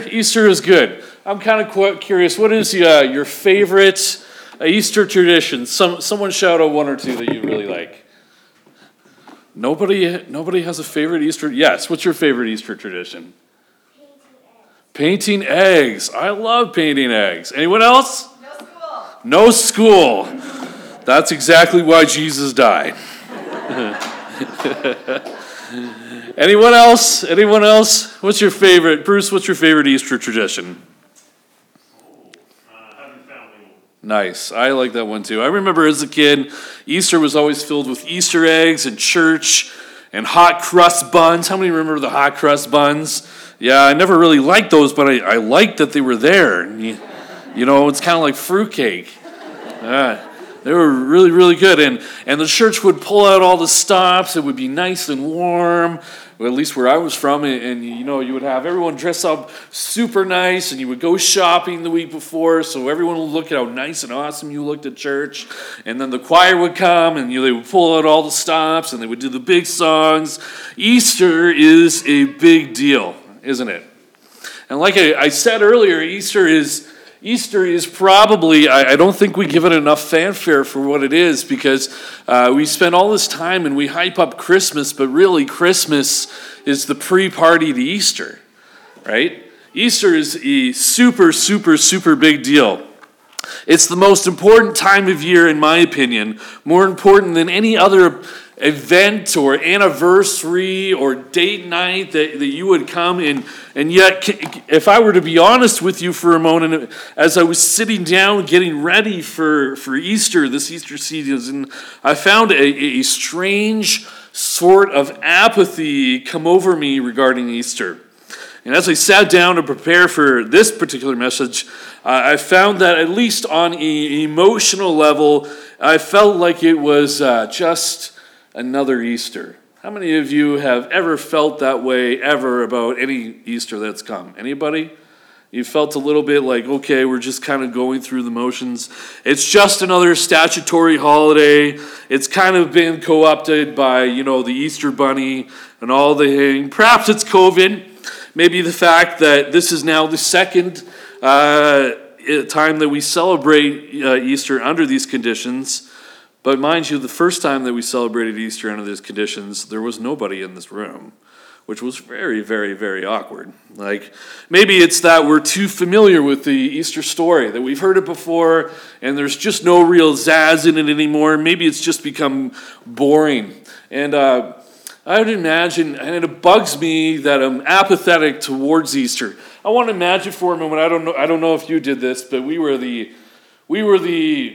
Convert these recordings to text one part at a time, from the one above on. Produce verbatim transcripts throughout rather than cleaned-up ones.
Easter is good. I'm kind of quite curious. What is uh, your favorite uh, Easter tradition? Some someone shout out one or two that you really like. Nobody, nobody has a favorite Easter. Yes. What's your favorite Easter tradition? Painting eggs. Painting eggs. I love painting eggs. Anyone else? No school. No school. That's exactly why Jesus died. Anyone else? Anyone else? What's your favorite? Bruce, what's your favorite Easter tradition? Uh, having family. Nice. I like that one too. I remember as a kid, Easter was always filled with Easter eggs and church and hot crust buns. How many remember the hot crust buns? Yeah, I never really liked those, but I, I liked that they were there. And you, you know, it's kind of like fruitcake. Yeah. They were really, really good. And and the church would pull out all the stops. It would be nice and warm, or at least where I was from. And, and, you know, you would have everyone dress up super nice, and you would go shopping the week before, so everyone would look at how nice and awesome you looked at church. And then the choir would come, and you know, they would pull out all the stops, and they would do the big songs. Easter is a big deal, isn't it? And like I, I said earlier, Easter is... Easter is probably, I, I don't think we give it enough fanfare for what it is, because uh, we spend all this time and we hype up Christmas, but really Christmas is the pre-party to Easter, right? Easter is a super, super, super big deal. It's the most important time of year, in my opinion, more important than any other event or anniversary or date night that, that you would come in. And yet, if I were to be honest with you for a moment, as I was sitting down getting ready for, for Easter, this Easter season, I found a, a strange sort of apathy come over me regarding Easter. And as I sat down to prepare for this particular message, uh, I found that at least on an emotional level, I felt like it was uh, just another Easter. How many of you have ever felt that way ever about any Easter that's come? Anybody? You felt a little bit like, okay, we're just kind of going through the motions. It's just another statutory holiday. It's kind of been co-opted by, you know, the Easter Bunny and all the thing. Perhaps it's COVID. Maybe the fact that this is now the second uh, time that we celebrate uh, Easter under these conditions. But mind you, the first time that we celebrated Easter under these conditions, there was nobody in this room, which was very, very, very awkward. Like, maybe it's that we're too familiar with the Easter story, that we've heard it before, and there's just no real zazz in it anymore. Maybe it's just become boring. And uh, I would imagine, and it bugs me that I'm apathetic towards Easter. I want to imagine for a moment, I don't know, I don't know if you did this, but we were the, we were the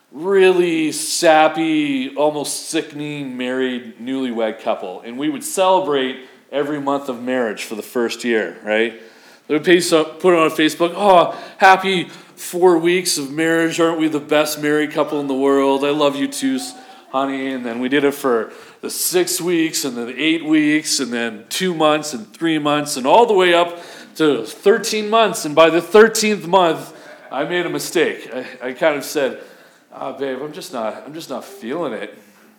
really sappy, almost sickening married newlywed couple, and we would celebrate every month of marriage for the first year, right? They would put it on Facebook, oh, happy four weeks of marriage, aren't we the best married couple in the world? I love you too, honey. And then we did it for the six weeks, and then eight weeks, and then two months, and three months, and all the way up to thirteen months, and by the thirteenth month, I made a mistake. I, I kind of said, oh, babe, I'm just not, I'm just not feeling it.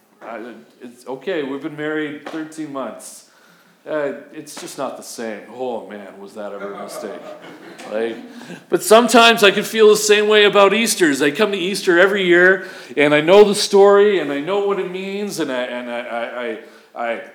I, it's okay, we've been married thirteen months. Uh, it's just not the same. Oh man, was that ever a mistake? Like, but sometimes I can feel the same way about Easter's. I come to Easter every year, and I know the story, and I know what it means, and I and I I I,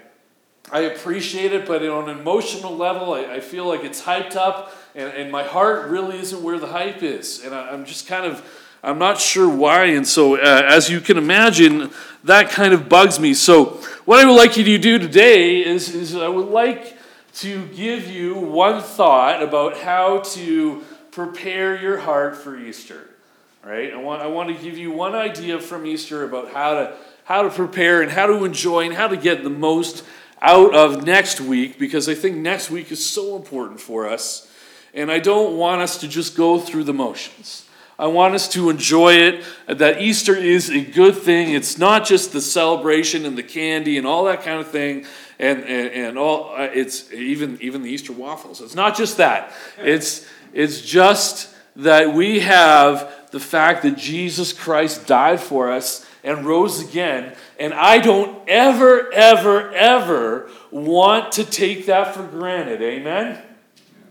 I appreciate it. But on an emotional level, I, I feel like it's hyped up, and, and my heart really isn't where the hype is, and I, I'm just kind of. I'm not sure why, and so uh, as you can imagine, that kind of bugs me. So what I would like you to do today is, is I would like to give you one thought about how to prepare your heart for Easter. Right? I want I want to give you one idea from Easter about how to how to prepare and how to enjoy and how to get the most out of next week, because I think next week is so important for us, and I don't want us to just go through the motions. I want us to enjoy it, that Easter is a good thing. It's not just the celebration and the candy and all that kind of thing, and and, and all. Uh, it's even even the Easter waffles. It's not just that. It's it's just that we have the fact that Jesus Christ died for us and rose again, and I don't ever, ever, ever want to take that for granted. Amen?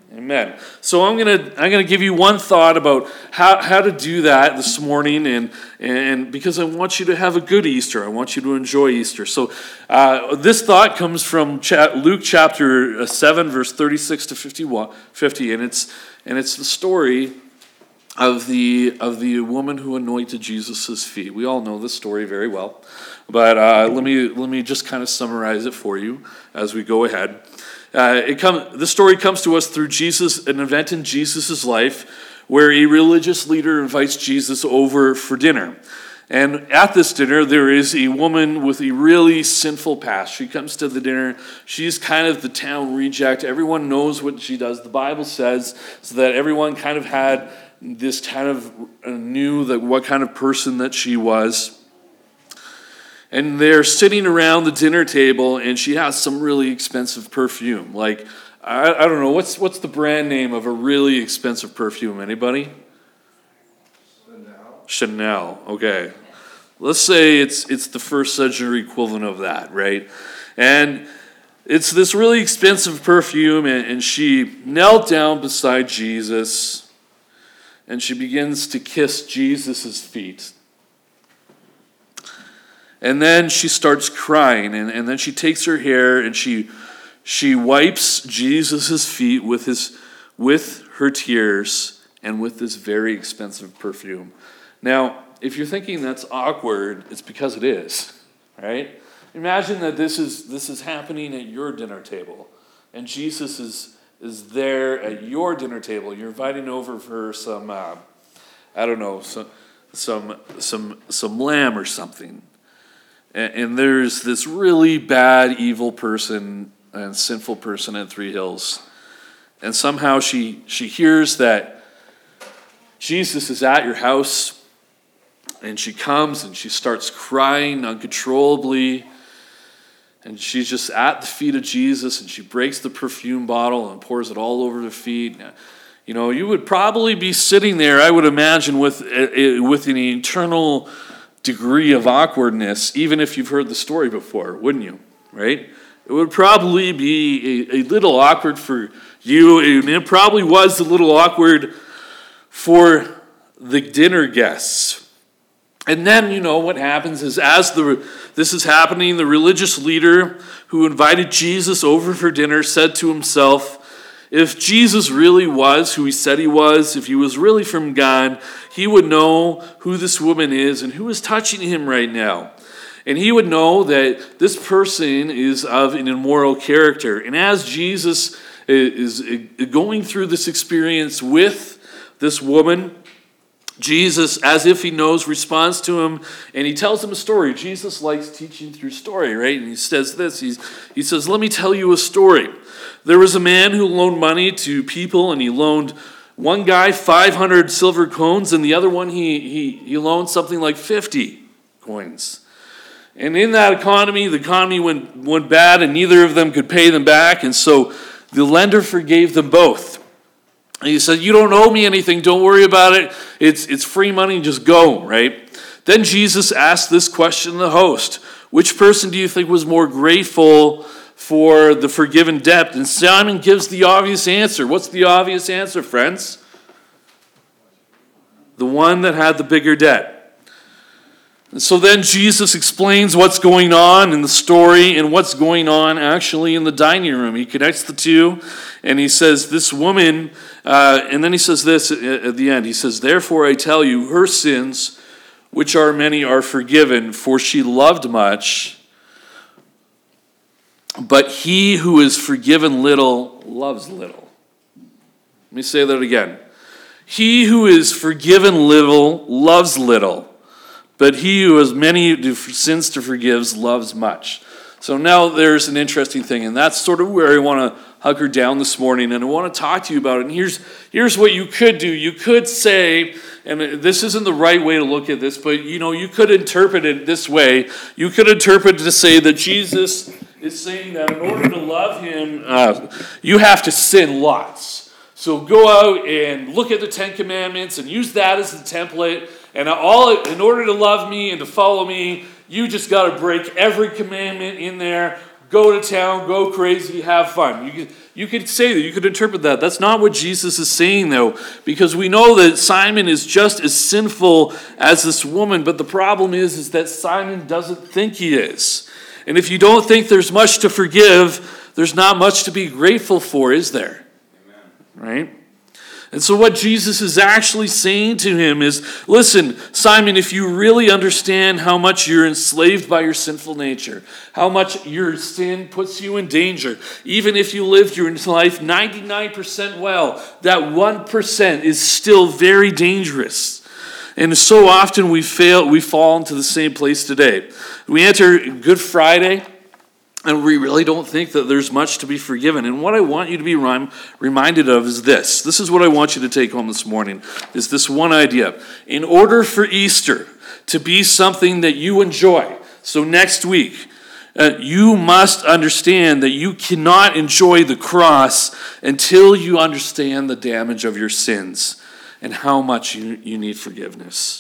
Amen. So I'm gonna I'm gonna give you one thought about how, how to do that this morning, and and because I want you to have a good Easter, I want you to enjoy Easter. So uh, this thought comes from cha- Luke chapter seven, verse thirty-six to fifty-one, fifty, and it's and it's the story of the of the woman who anointed Jesus' feet. We all know this story very well, but uh, let me let me just kind of summarize it for you as we go ahead. Uh, it come, the story comes to us through Jesus, an event in Jesus' life where a religious leader invites Jesus over for dinner. And at this dinner, there is a woman with a really sinful past. She comes to the dinner. She's kind of the town reject. Everyone knows what she does. The Bible says so that everyone kind of had this kind of uh, knew that what kind of person that she was. And they're sitting around the dinner table, and she has some really expensive perfume. Like, I, I don't know, what's what's the brand name of a really expensive perfume? Anybody? Chanel. Chanel, okay. Let's say it's it's the first century equivalent of that, right? And it's this really expensive perfume, and, and she knelt down beside Jesus, and she begins to kiss Jesus' feet. And then she starts crying, and, and then she takes her hair and she she wipes Jesus' feet with his with her tears and with this very expensive perfume. Now, if you're thinking that's awkward, it's because it is, right? Imagine that this is this is happening at your dinner table, and Jesus is is there at your dinner table. You're inviting over for some uh, I don't know some some some some lamb or something. And there's this really bad, evil person and sinful person at Three Hills. And somehow she, she hears that Jesus is at your house. And she comes and she starts crying uncontrollably. And she's just at the feet of Jesus. And she breaks the perfume bottle and pours it all over the feet. You know, you would probably be sitting there, I would imagine, with, with an eternal degree of awkwardness, even if you've heard the story before, wouldn't you? Right? It would probably be a, a little awkward for you, and it probably was a little awkward for the dinner guests. And then, you know, what happens is as the this is happening, the religious leader who invited Jesus over for dinner said to himself, if Jesus really was who he said he was, if he was really from God, he would know who this woman is and who is touching him right now. And he would know that this person is of an immoral character. And as Jesus is going through this experience with this woman, Jesus, as if he knows, responds to him, and he tells him a story. Jesus likes teaching through story, right? And he says this, he's, he says, let me tell you a story. There was a man who loaned money to people, and he loaned one guy five hundred silver coins, and the other one he, he, he loaned something like fifty coins. And in that economy, the economy went, went bad, and neither of them could pay them back, and so the lender forgave them both. And he said, you don't owe me anything, don't worry about it, it's, it's free money, just go, right? Then Jesus asked this question to the host, which person do you think was more grateful for the forgiven debt? And Simon gives the obvious answer. What's the obvious answer, friends? The one that had the bigger debt. And so then Jesus explains what's going on in the story and what's going on actually in the dining room. He connects the two, and he says, this woman, uh, and then he says this at the end. He says, therefore I tell you, her sins, which are many, are forgiven, for she loved much. But he who is forgiven little loves little. Let me say that again. He who is forgiven little loves little. But he who has many sins to forgive loves much. So now there's an interesting thing, and that's sort of where I want to hunker down this morning, and I want to talk to you about it. And here's, here's what you could do. You could say, and this isn't the right way to look at this, but you know, you could interpret it this way. You could interpret it to say that Jesus is saying that in order to love him, uh, you have to sin lots. So go out and look at the Ten Commandments and use that as the template. And all in order to love me and to follow me, you just got to break every commandment in there. Go to town, go crazy, have fun. You, You could say that, you could interpret that. That's not what Jesus is saying, though, because we know that Simon is just as sinful as this woman, but the problem is, is that Simon doesn't think he is. And if you don't think there's much to forgive, there's not much to be grateful for, is there? Amen. Right? And so what Jesus is actually saying to him is, listen, Simon, if you really understand how much you're enslaved by your sinful nature, how much your sin puts you in danger, even if you lived your life ninety-nine percent well, that one percent is still very dangerous. And so often we fail, we fall into the same place today. We enter Good Friday, and we really don't think that there's much to be forgiven. And what I want you to be rem- reminded of is this. This is what I want you to take home this morning, is this one idea. In order for Easter to be something that you enjoy, so next week, uh, you must understand that you cannot enjoy the cross until you understand the damage of your sins and how much you, you need forgiveness.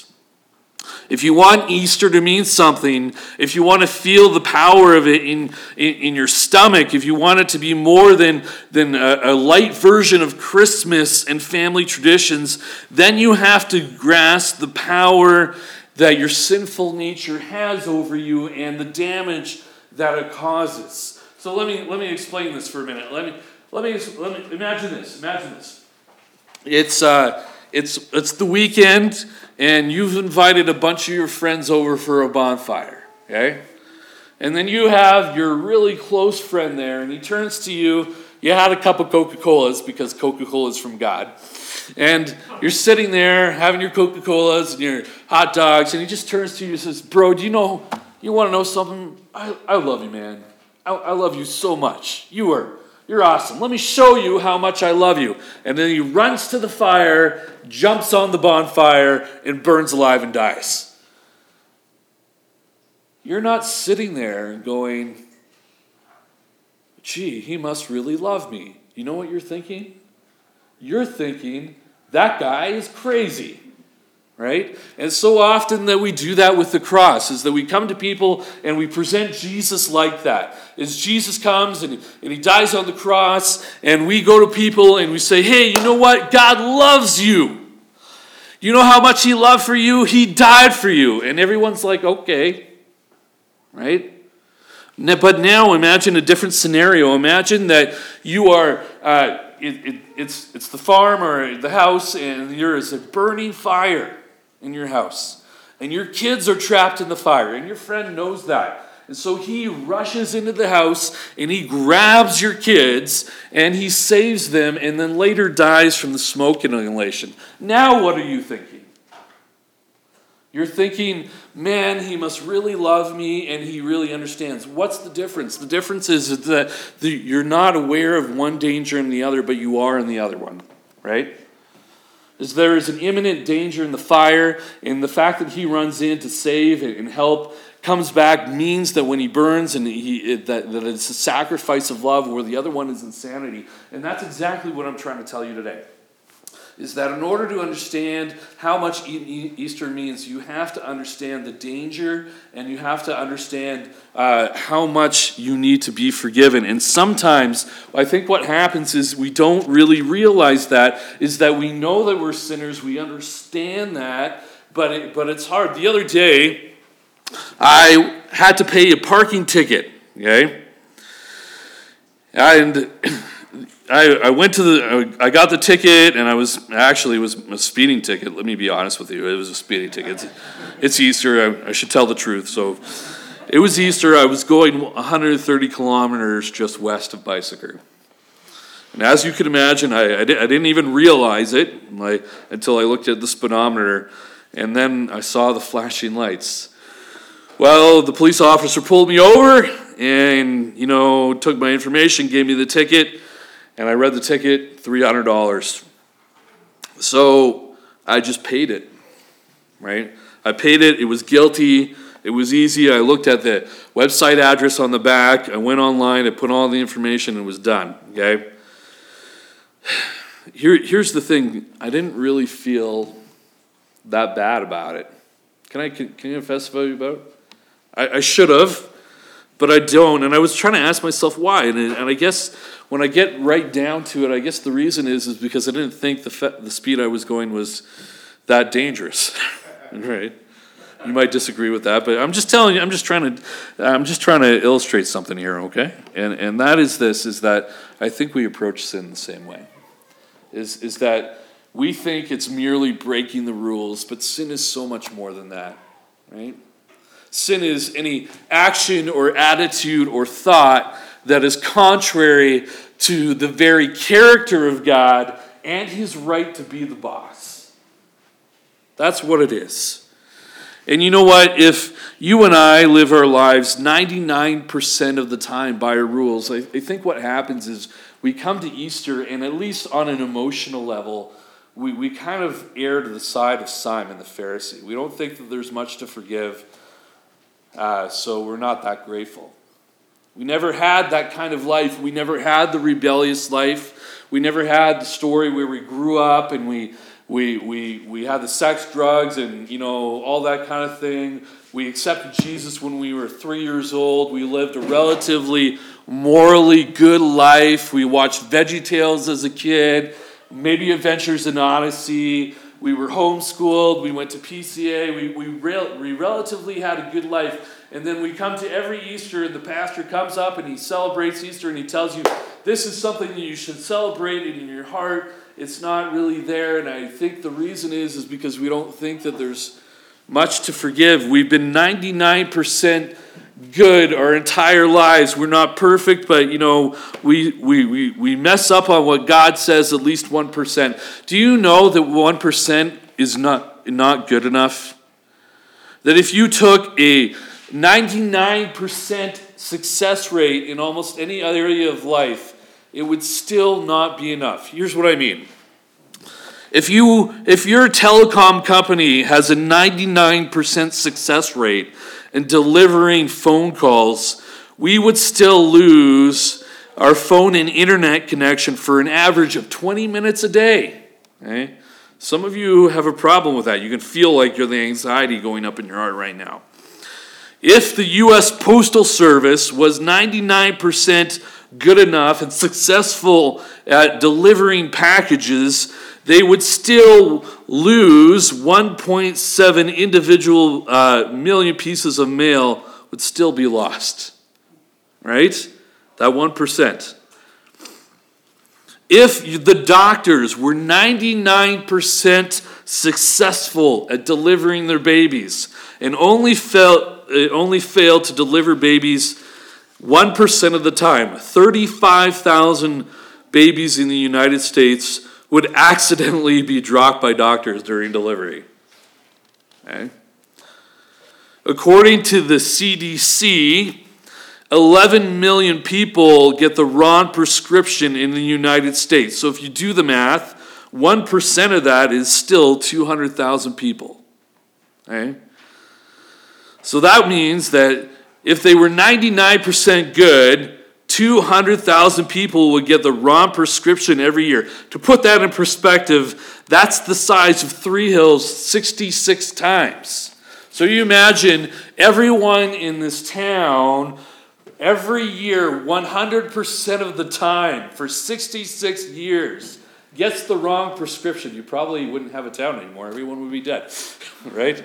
If you want Easter to mean something, if you want to feel the power of it in, in, in your stomach, if you want it to be more than, than a, a light version of Christmas and family traditions, then you have to grasp the power that your sinful nature has over you and the damage that it causes. So let me let me explain this for a minute. Let me let me let me imagine this. Imagine this. It's uh it's it's the weekend, and you've invited a bunch of your friends over for a bonfire, okay? And then you have your really close friend there, and he turns to you. You had a couple Coca-Colas because Coca-Cola is from God. And you're sitting there having your Coca-Colas and your hot dogs, and he just turns to you and says, bro, do you know, you want to know something? I, I love you, man. I, I love you so much. You are, you're awesome. Let me show you how much I love you. And then he runs to the fire, jumps on the bonfire, and burns alive and dies. You're not sitting there going, gee, he must really love me. You know what you're thinking? You're thinking, that guy is crazy, right? And so often that we do that with the cross, is that we come to people and we present Jesus like that. As Jesus comes and, and he dies on the cross, and we go to people and we say, hey, you know what? God loves you. You know how much he loved for you? He died for you. And everyone's like, okay, right? But now imagine a different scenario. Imagine that you are... Uh, It, it, it's it's the farm or the house, and there is a burning fire in your house. And your kids are trapped in the fire, and your friend knows that. And so he rushes into the house, and he grabs your kids, and he saves them, and then later dies from the smoke inhalation. Now what are you thinking? You're thinking, man, he must really love me and he really understands. What's the difference? The difference is that you're not aware of one danger in the other, but you are in the other one, right? Is there is an imminent danger in the fire, and the fact that he runs in to save and help, comes back, means that when he burns, and he that, that it's a sacrifice of love, where the other one is insanity. And that's exactly what I'm trying to tell you today. Is that in order to understand how much Easter means, you have to understand the danger, and you have to understand uh, how much you need to be forgiven. And sometimes, I think what happens is we don't really realize that, is that we know that we're sinners, we understand that, but it, but it's hard. The other day, I had to pay a parking ticket, okay? And... I, I went to the, I got the ticket, and I was, actually it was a speeding ticket. Let me be honest with you. It was a speeding ticket. It's, it's Easter. I, I should tell the truth. So it was Easter. I was going one hundred thirty kilometers just west of Bicycle. And as you can imagine, I, I, did, I didn't even realize it like, until I looked at the speedometer, and then I saw the flashing lights. Well, the police officer pulled me over and, you know, took my information, gave me the ticket. And I read the ticket, three hundred dollars. So I just paid it, right? I paid it. It was guilty. It was easy. I looked at the website address on the back. I went online. I put all the information, and it was done, okay? Here, here's the thing. I didn't really feel that bad about it. Can I can, can you confess about it? I, I should have, but I don't. And I was trying to ask myself why. And, and I guess when I get right down to it, I guess the reason is is because I didn't think the fe- the speed I was going was that dangerous, right? You might disagree with that, but I'm just telling you. I'm just trying to. I'm just trying to illustrate something here, okay? And and that is this: is that I think we approach sin the same way. Is is that we think it's merely breaking the rules, but sin is so much more than that, right? Sin is any action or attitude or thought that is contrary to the very character of God and his right to be the boss. That's what it is. And you know what? If you and I live our lives ninety-nine percent of the time by our rules, I, I think what happens is we come to Easter, and at least on an emotional level, we, we kind of err to the side of Simon the Pharisee. We don't think that there's much to forgive, uh, so we're not that grateful. We never had that kind of life. We never had the rebellious life. We never had the story where we grew up and we we we we had the sex, drugs, and you know all that kind of thing. We accepted Jesus when we were three years old. We lived a relatively morally good life. We watched VeggieTales as a kid, maybe Adventures in Odyssey. We were homeschooled. We went to P C A. We we, rel- we relatively had a good life. And then we come to every Easter, and the pastor comes up and he celebrates Easter, and he tells you, this is something that you should celebrate in your heart. It's not really there, and I think the reason is, is because we don't think that there's much to forgive. We've been ninety-nine percent good our entire lives. We're not perfect, but, you know, we, we, we, we mess up on what God says at least one percent. Do you know that one percent is not, not good enough? That if you took a ninety-nine percent success rate in almost any other area of life, it would still not be enough. Here's what I mean. If you if your telecom company has a ninety-nine percent success rate in delivering phone calls, we would still lose our phone and internet connection for an average of twenty minutes a day. Okay? Some of you have a problem with that. You can feel like you're the anxiety going up in your heart right now. If the U S Postal Service was ninety-nine percent good enough and successful at delivering packages, they would still lose one point seven individual uh, million pieces of mail would still be lost. Right? That one percent. If the doctors were ninety-nine percent successful at delivering their babies and only felt It only failed to deliver babies one percent of the time, thirty-five thousand babies in the United States would accidentally be dropped by doctors during delivery. Okay. According to the C D C, eleven million people get the wrong prescription in the United States. So if you do the math, one percent of that is still two hundred thousand people. Okay. So that means that if they were ninety-nine percent good, two hundred thousand people would get the wrong prescription every year. To put that in perspective, that's the size of Three Hills sixty-six times. So you imagine everyone in this town, every year, one hundred percent of the time, for sixty-six years, gets the wrong prescription. You probably wouldn't have a town anymore. Everyone would be dead, right?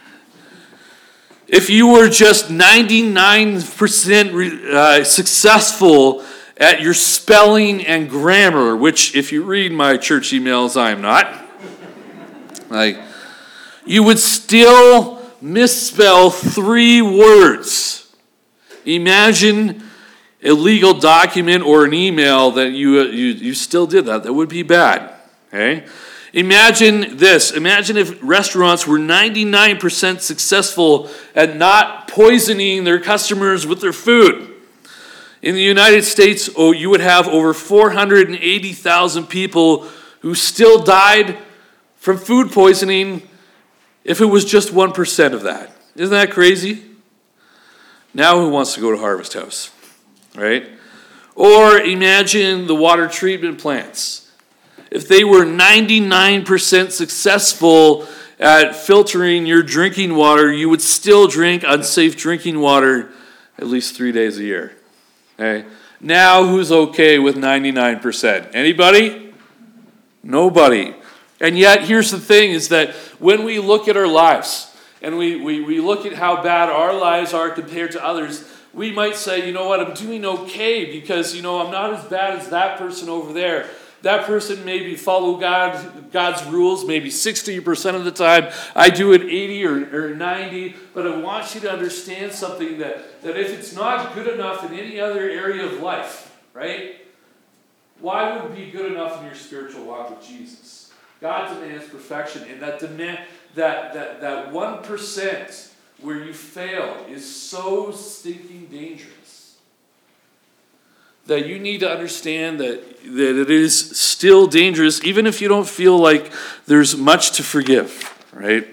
If you were just ninety-nine percent uh, successful at your spelling and grammar, which if you read my church emails, I am not, like, you would still misspell three words. Imagine a legal document or an email that you, you, you still did that. That would be bad, okay? Imagine this. Imagine if restaurants were ninety-nine percent successful at not poisoning their customers with their food. In the United States, oh, you would have over four hundred eighty thousand people who still died from food poisoning if it was just one percent of that. Isn't that crazy? Now who wants to go to Harvest House, right? Or imagine the water treatment plants. If they were ninety-nine percent successful at filtering your drinking water, you would still drink unsafe drinking water at least three days a year. Okay? Now who's okay with ninety-nine percent? Anybody? Nobody. And yet, here's the thing, is that when we look at our lives, and we, we, we look at how bad our lives are compared to others, we might say, you know what, I'm doing okay because, you know, I'm not as bad as that person over there. That person maybe follow God, God's rules maybe sixty percent of the time. I do it eighty or, or ninety. But I want you to understand something, that, that if it's not good enough in any other area of life, right? Why would it be good enough in your spiritual walk with Jesus? God demands perfection, and that demand that that that one percent where you fail is so stinking dangerous that you need to understand that, that it is still dangerous, even if you don't feel like there's much to forgive, right?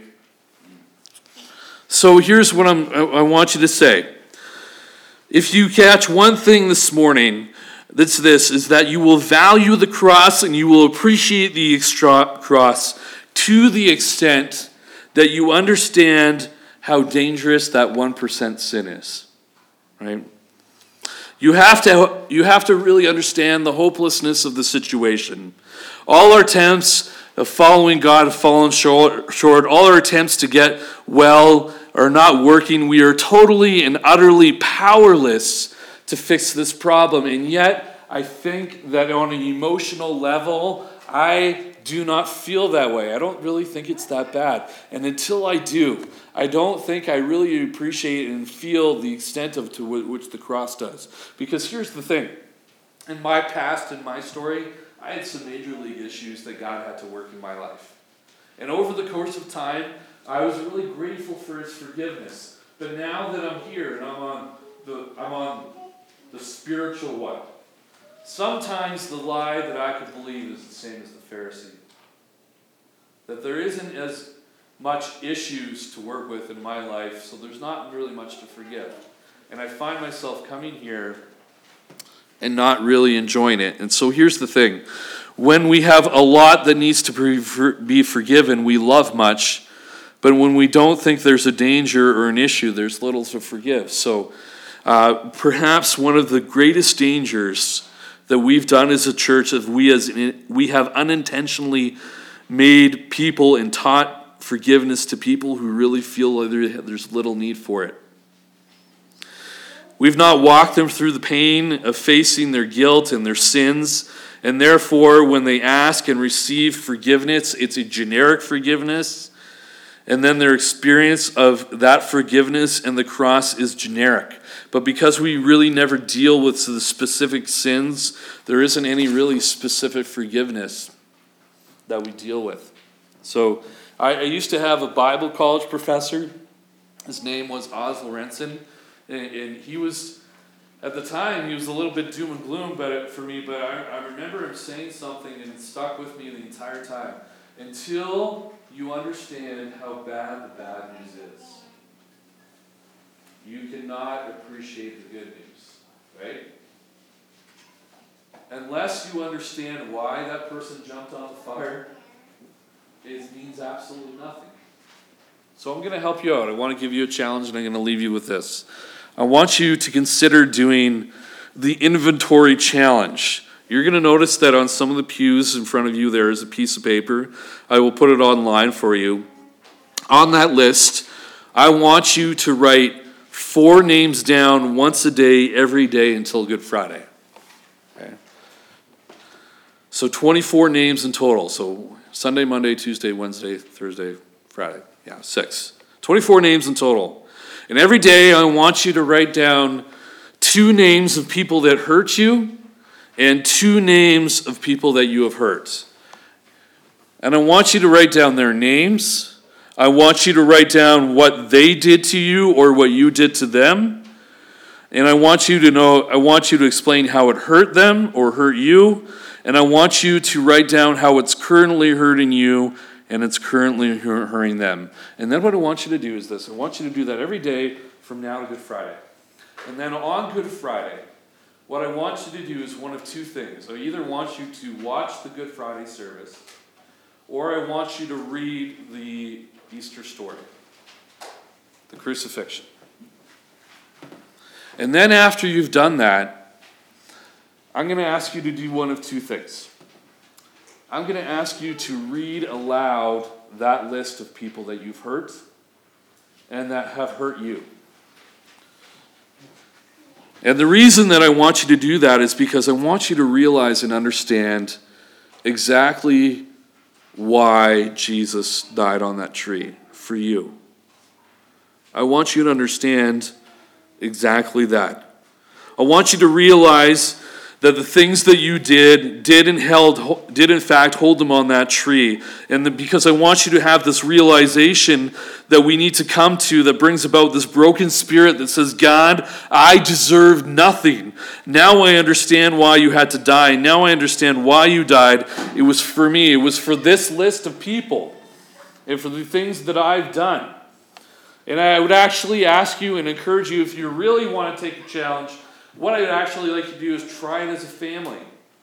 So here's what I'm, I want you to say. If you catch one thing this morning, that's this, is that you will value the cross and you will appreciate the extra cross to the extent that you understand how dangerous that one percent sin is, right? You have to you have to really understand the hopelessness of the situation. All our attempts of following God have fallen short, short. All our attempts to get well are not working. We are totally and utterly powerless to fix this problem. And yet, I think that on an emotional level, I do not feel that way. I don't really think it's that bad. And until I do, I don't think I really appreciate and feel the extent of to which the cross does. Because here's the thing. In my past, in my story, I had some major league issues that God had to work in my life. And over the course of time, I was really grateful for his forgiveness. But now that I'm here and I'm on the I'm on the spiritual one, sometimes the lie that I could believe is the same as the Pharisee. That there isn't as much issues to work with in my life, so there's not really much to forgive. And I find myself coming here and not really enjoying it. And so here's the thing. When we have a lot that needs to be forgiven, we love much. But when we don't think there's a danger or an issue, there's little to forgive. So uh, perhaps one of the greatest dangers that we've done as a church is we as we have unintentionally made people and taught forgiveness to people who really feel like there's little need for it. We've not walked them through the pain of facing their guilt and their sins, and therefore when they ask and receive forgiveness, it's a generic forgiveness, and then their experience of that forgiveness and the cross is generic. But because we really never deal with the specific sins, there isn't any really specific forgiveness that we deal with. So I, I used to have a Bible college professor. His name was Oz Lorenzen. And, and he was, at the time, he was a little bit doom and gloom but for me, but I, I remember him saying something and it stuck with me the entire time. Until you understand how bad the bad news is, you cannot appreciate the good news, right? Unless you understand why that person jumped on the fire, it means absolutely nothing. So I'm going to help you out. I want to give you a challenge, and I'm going to leave you with this. I want you to consider doing the inventory challenge. You're going to notice that on some of the pews in front of you there is a piece of paper. I will put it online for you. On that list, I want you to write four names down once a day, every day until Good Friday. Okay. So twenty-four names in total. So Sunday, Monday, Tuesday, Wednesday, Thursday, Friday. Yeah, six. twenty-four names in total. And every day I want you to write down two names of people that hurt you and two names of people that you have hurt. And I want you to write down their names. I want you to write down what they did to you or what you did to them. And I want you to know, I want you to explain how it hurt them or hurt you. And I want you to write down how it's currently hurting you and it's currently hurting them. And then what I want you to do is this. I want you to do that every day from now to Good Friday. And then on Good Friday, what I want you to do is one of two things. I either want you to watch the Good Friday service, or I want you to read the Easter story, the crucifixion. And then after you've done that, I'm going to ask you to do one of two things. I'm going to ask you to read aloud that list of people that you've hurt and that have hurt you. And the reason that I want you to do that is because I want you to realize and understand exactly why Jesus died on that tree for you. I want you to understand exactly that. I want you to realize that the things that you did did and held did in fact hold them on that tree. And the, because I want you to have this realization that we need to come to that brings about this broken spirit that says, God, I deserve nothing. Now I understand why you had to die. Now I understand why you died. It was for me. It was for this list of people and for the things that I've done. And I would actually ask you and encourage you, if you really want to take a challenge, what I'd actually like you to do is try it as a family.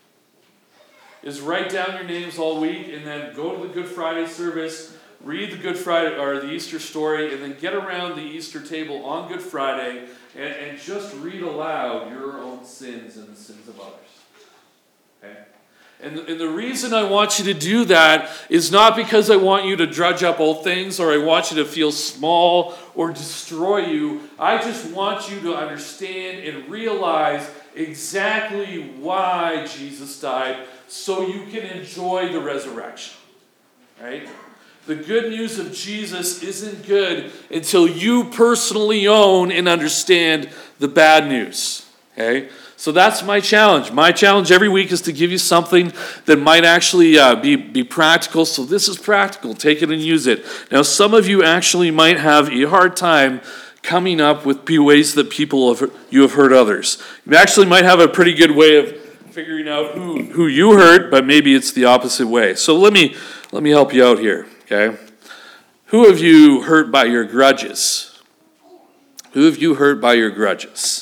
Is write down your names all week and then go to the Good Friday service, read the Good Friday or the Easter story, and then get around the Easter table on Good Friday and, and just read aloud your own sins and the sins of others. Okay? And, and the reason I want you to do that is not because I want you to drudge up old things or I want you to feel small or destroy you. I just want you to understand and realize exactly why Jesus died so you can enjoy the resurrection. Right? The good news of Jesus isn't good until you personally own and understand the bad news. Okay? So that's my challenge. My challenge every week is to give you something that might actually uh, be, be practical. So this is practical. Take it and use it. Now, some of you actually might have a hard time coming up with ways that people have, you have hurt others. You actually might have a pretty good way of figuring out who, who you hurt, but maybe it's the opposite way. So let me let me help you out here. Okay? Who have you hurt by your grudges? Who have you hurt by your grudges?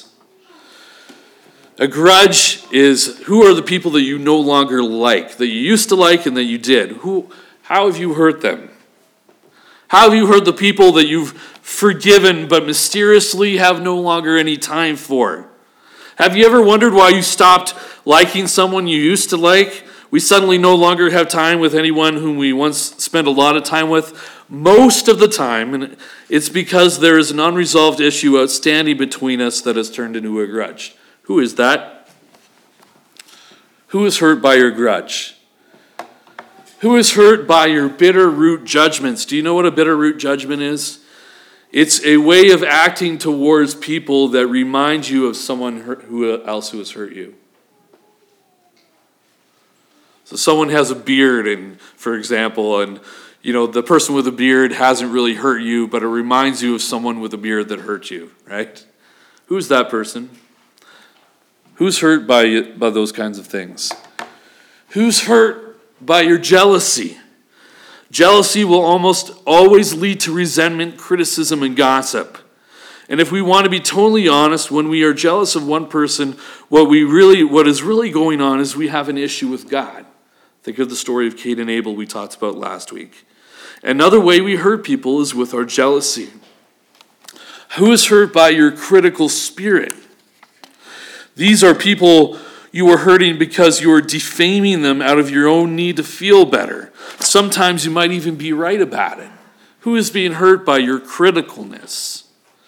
A grudge is who are the people that you no longer like, that you used to like and that you did. Who? How have you hurt them? How have you hurt the people that you've forgiven but mysteriously have no longer any time for? Have you ever wondered why you stopped liking someone you used to like? We suddenly no longer have time with anyone whom we once spent a lot of time with. Most of the time, and it's because there is an unresolved issue outstanding between us that has turned into a grudge. Who is that? Who is hurt by your grudge? Who is hurt by your bitter root judgments? Do you know what a bitter root judgment is? It's a way of acting towards people that remind you of someone who else who has hurt you. So someone has a beard, and for example, and you know the person with a beard hasn't really hurt you, but it reminds you of someone with a beard that hurt you, right? Who's that person? Who's hurt by, by those kinds of things? Who's hurt by your jealousy? Jealousy will almost always lead to resentment, criticism, and gossip. And if we want to be totally honest, when we are jealous of one person, what we really, what is really going on is we have an issue with God. Think of the story of Cain and Abel we talked about last week. Another way we hurt people is with our jealousy. Who is hurt by your critical spirit? These are people you are hurting because you are defaming them out of your own need to feel better. Sometimes you might even be right about it. Who is being hurt by your criticalness?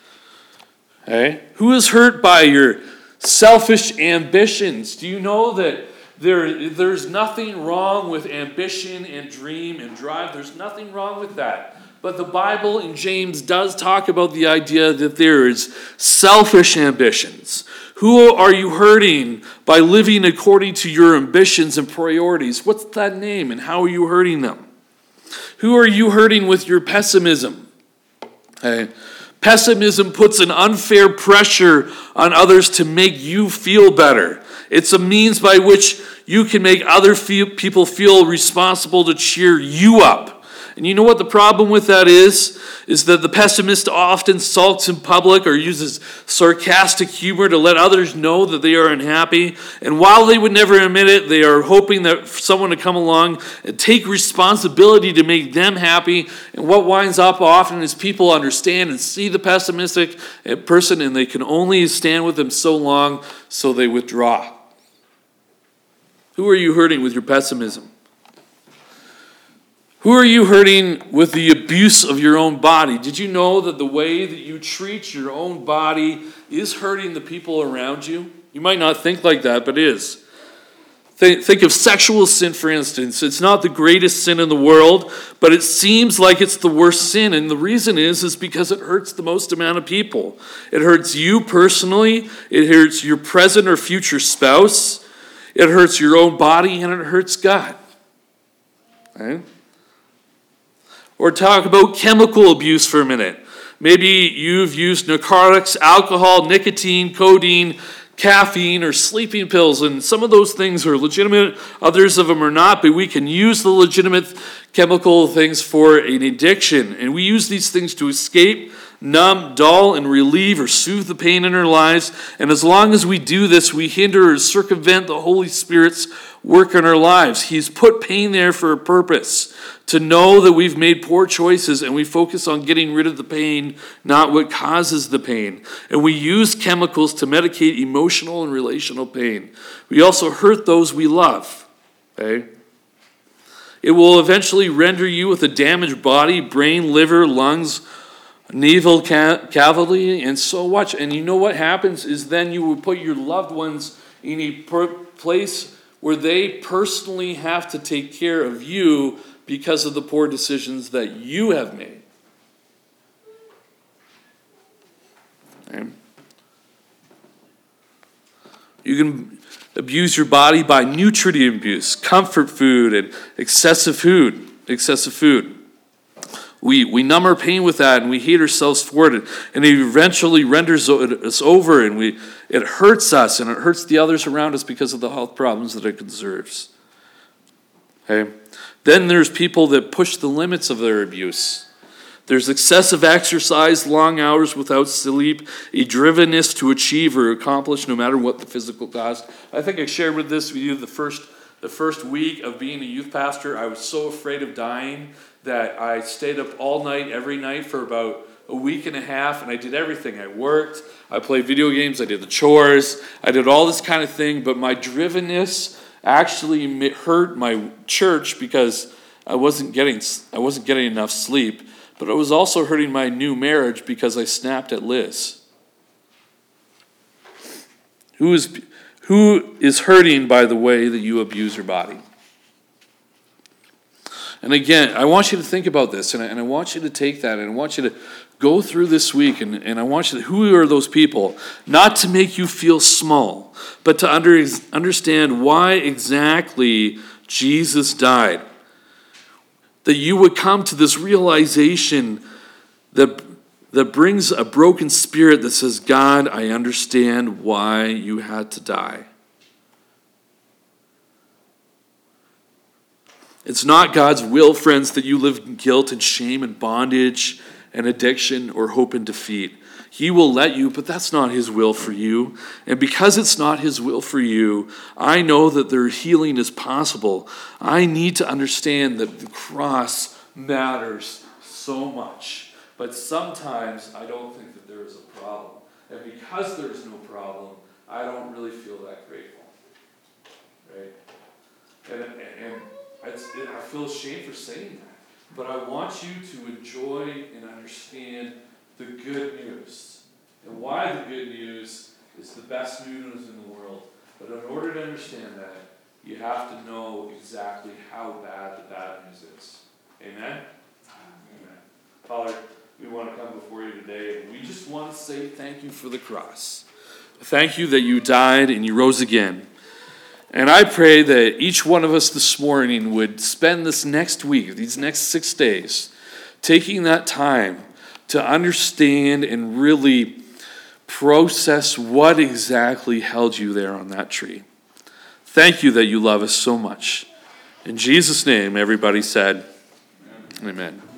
Okay? Who is hurt by your selfish ambitions? Do you know that there, there's nothing wrong with ambition and dream and drive? There's nothing wrong with that. But the Bible in James does talk about the idea that there is selfish ambitions. Who are you hurting by living according to your ambitions and priorities? What's that name and how are you hurting them? Who are you hurting with your pessimism? Okay. Pessimism puts an unfair pressure on others to make you feel better. It's a means by which you can make other feel, people feel responsible to cheer you up. And you know what the problem with that is? Is that the pessimist often sulks in public or uses sarcastic humor to let others know that they are unhappy. And while they would never admit it, they are hoping that someone to come along and take responsibility to make them happy. And what winds up often is people understand and see the pessimistic person and they can only stand with them so long, so they withdraw. Who are you hurting with your pessimism? Who are you hurting with the abuse of your own body? Did you know that the way that you treat your own body is hurting the people around you? You might not think like that, but it is. Think, think of sexual sin, for instance. It's not the greatest sin in the world, but it seems like it's the worst sin. And the reason is, is because it hurts the most amount of people. It hurts you personally. It hurts your present or future spouse. It hurts your own body, and it hurts God. Right? Or talk about chemical abuse for a minute. Maybe you've used narcotics, alcohol, nicotine, codeine, caffeine, or sleeping pills, and some of those things are legitimate, others of them are not, but we can use the legitimate chemical things for an addiction, and we use these things to escape, numb, dull, and relieve or soothe the pain in our lives, and as long as we do this, we hinder or circumvent the Holy Spirit's work in our lives. He's put pain there for a purpose, to know that we've made poor choices, and we focus on getting rid of the pain, not what causes the pain. And we use chemicals to medicate emotional and relational pain. We also hurt those we love. Okay? It will eventually render you with a damaged body, brain, liver, lungs, navel cavity, and so much. And you know what happens is then you will put your loved ones in a place where they personally have to take care of you because of the poor decisions that you have made. Okay. You can abuse your body by nutrient abuse, comfort food, and excessive food. Excessive food. We we numb our pain with that, and we hate ourselves for it, and it eventually renders us over, and we it hurts us, and it hurts the others around us because of the health problems that it deserves. Okay. Then there's people that push the limits of their abuse. There's excessive exercise, long hours without sleep, a drivenness to achieve or accomplish no matter what the physical cost. I think I shared with this with you the first the first week of being a youth pastor. I was so afraid of dying that I stayed up all night every night for about a week and a half, and I did everything. I worked, I played video games, I did the chores, I did all this kind of thing, but my drivenness actually hurt my church because I wasn't getting I wasn't getting enough sleep, but it was also hurting my new marriage because I snapped at Liz. Who is who is hurting by the way that you abuse your body? And again, I want you to think about this, and I, and I want you to take that, and I want you to go through this week, and, and I want you to, who are those people? Not to make you feel small, but to under, understand why exactly Jesus died. That you would come to this realization that, that brings a broken spirit that says, God, I understand why you had to die. It's not God's will, friends, that you live in guilt and shame and bondage and addiction or hope and defeat. He will let you, but that's not his will for you. And because it's not his will for you, I know that their healing is possible. I need to understand that the cross matters so much. But sometimes I don't think that there is a problem. And because there is no problem, I don't really feel that grateful. Right? And, and it's, it, I feel ashamed for saying that. But I want you to enjoy and understand the good news. And why the good news is the best news in the world. But in order to understand that, you have to know exactly how bad the bad news is. Amen? Amen. Father, we want to come before you today, and we just want to say thank you for the cross. Thank you that you died and you rose again. And I pray that each one of us this morning would spend this next week, these next six days, taking that time to understand and really process what exactly held you there on that tree. Thank you that you love us so much. In Jesus' name, everybody said, amen. Amen.